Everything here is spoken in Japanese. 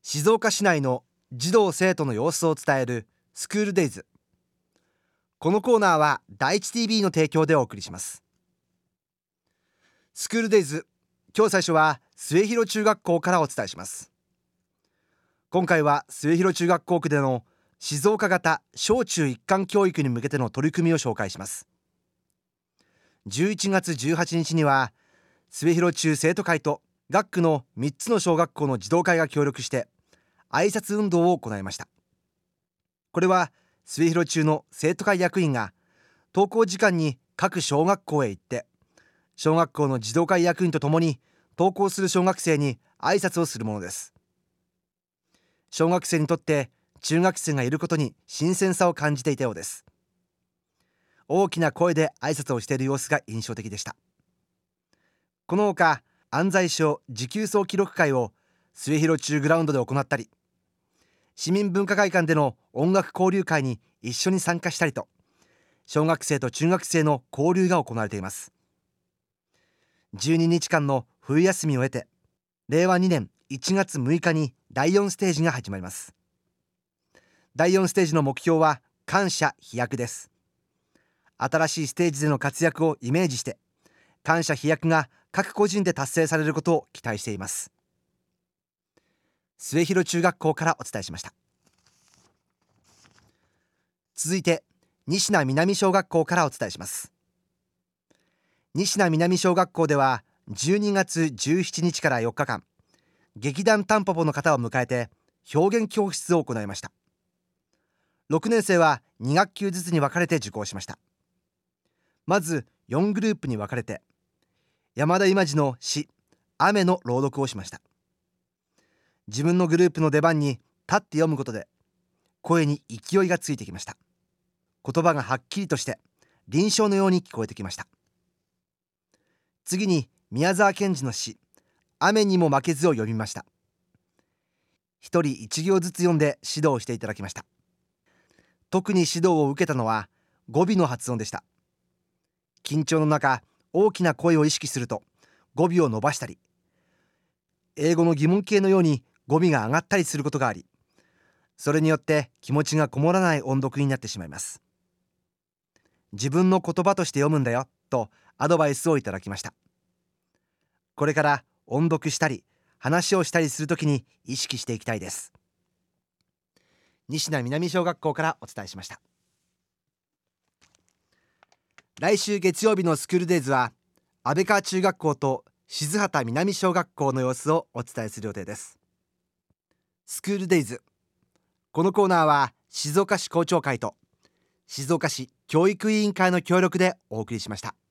静岡市内の児童生徒の様子を伝えるスクールデイズ。このコーナーは第一 TV の提供でお送りします。スクールデイズ、今日最初は末広中学校からお伝えします。今回は末広中学校区での静岡型小中一貫教育に向けての取り組みを紹介します。11月18日には末広中生徒会と学区の3つの小学校の児童会が協力して挨拶運動を行いました。これは末広中の生徒会役員が登校時間に各小学校へ行って、小学校の児童会役員とともに登校する小学生に挨拶をするものです。小学生にとって中学生がいることに新鮮さを感じていたようです。大きな声で挨拶をしている様子が印象的でした。このほか、安西省持久走記録会を末広中グラウンドで行ったり、市民文化会館での音楽交流会に一緒に参加したりと、小学生と中学生の交流が行われています。12日間の冬休みを経て、令和2年1月6日に第4ステージが始まります。第4ステージの目標は感謝飛躍です。新しいステージでの活躍をイメージして、感謝飛躍が各個人で達成されることを期待しています。末広中学校からお伝えしました。続いて西名南小学校からお伝えします。西名南小学校では12月17日から4日間、劇団タンポポの方を迎えて表現教室を行いました。6年生は2学級ずつに分かれて受講しました。まず4グループに分かれて、山田今次の詩雨の朗読をしました。自分のグループの出番に立って読むことで声に勢いがついてきました。言葉がはっきりとして臨書のように聞こえてきました。次に宮沢賢治の詩雨にも負けずを読みました。一人一行ずつ読んで指導していただきました。特に指導を受けたのは語尾の発音でした。緊張の中、大きな声を意識すると語尾を伸ばしたり、英語の疑問形のように語尾が上がったりすることがあり、それによって気持ちがこもらない音読になってしまいます。自分の言葉として読むんだよとアドバイスをいただきました。これから音読したり話をしたりするときに意識していきたいです。西名南小学校からお伝えしました。来週月曜日のスクールデイズは安倍川中学校と静畑南小学校の様子をお伝えする予定です。スクールデイズ、このコーナーは静岡市校長会と静岡市教育委員会の協力でお送りしました。